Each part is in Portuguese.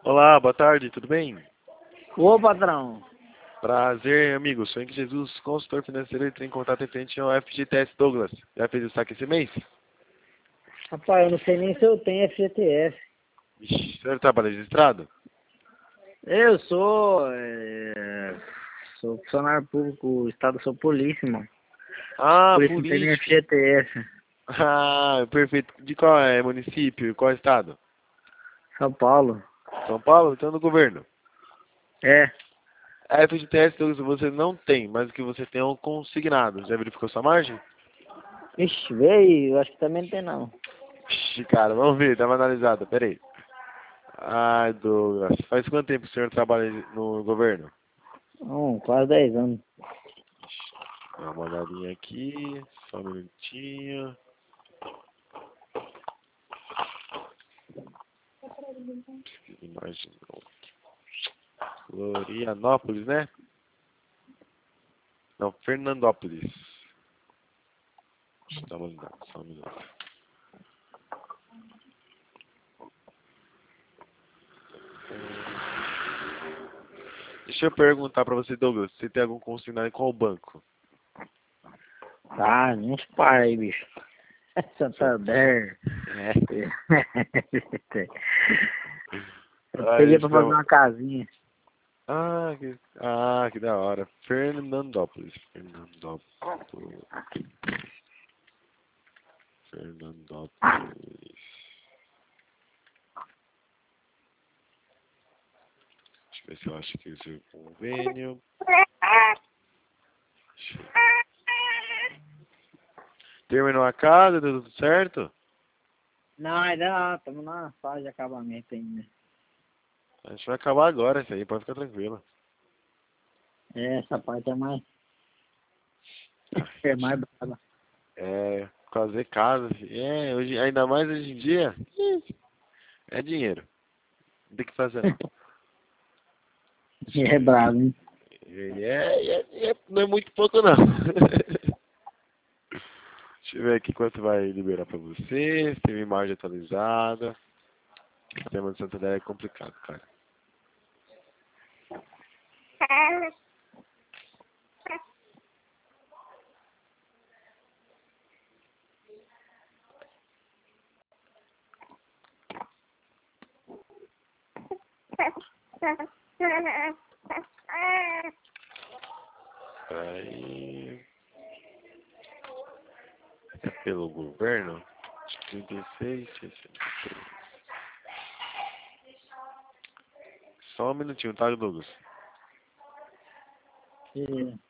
Olá, boa tarde, tudo bem? Ô, patrão. Prazer, amigo. Sou Henrique Jesus, consultor financeiro, e tenho contato referente ao FGTS Douglas. Já fez o saque esse mês? Rapaz, eu não sei nem se eu tenho FGTS. Ixi, o senhor trabalha registrado? Eu sou funcionário público, o estado, sou polícia, mano. Ah, Por isso não tem nem político. FGTS. Ah, perfeito. De qual é município? Qual estado? São Paulo. São Paulo? Então do governo. É. A FGTS Douglas você não tem, mas o que você tem é um consignado. Já verificou sua margem? Ixi, veio, eu acho que também não tem não. Ixi, cara, vamos ver, dá uma analisada, peraí. Ai, Douglas, faz quanto tempo o senhor trabalha no governo? Quase 10 anos. Dá uma olhadinha aqui, só um minutinho. Imaginou. Florianópolis, né? Não, Fernandópolis. Deixa eu dar uma olhada, só um minuto. Deixa eu perguntar pra você, Douglas, você tem algum consignado em qual banco? Tá, uns par aí, bicho. Santander. É. Eu Ah, peguei deixa pra eu dar fazer uma casinha. que da hora. Fernandópolis. Fernandópolis. Deixa eu ver se eu acho que esse é o convênio. Terminou a casa, deu tudo certo? Não, ainda não, estamos na fase de acabamento ainda. A gente vai acabar agora, isso aí, pode ficar tranquilo. Essa parte é mais. É mais brava. É, fazer casa, hoje, ainda mais hoje em dia, é dinheiro. Não tem que fazer não. E é bravo, hein? Não é muito pouco não. Deixa eu ver aqui quanto vai liberar pra você, se tem imagem atualizada. O sistema de Santander é complicado, cara. Aí, é pelo governo, 36, 63. Só um minutinho, tá, Douglas? É.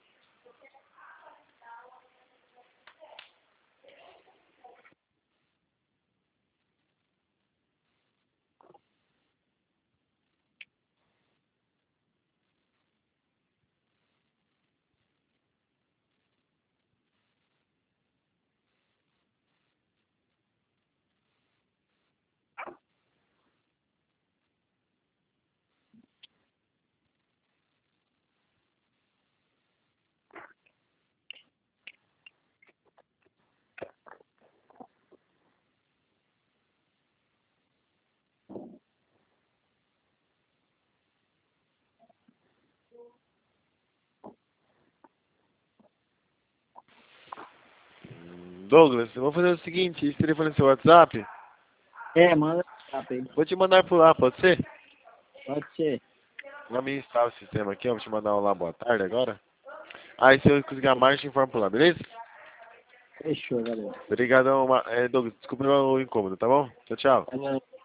Douglas, eu vou fazer o seguinte, esse telefone é seu WhatsApp, Manda pra ele. vou te mandar por lá, pode ser? Pode ser. Vou me instalar o sistema aqui, ó, vou te mandar um lá boa tarde agora. Aí se eu conseguir a marcha, informo por lá, beleza? Fechou, galera. Obrigadão, Douglas, desculpa o incômodo, tá bom? Tchau, tchau. Valeu.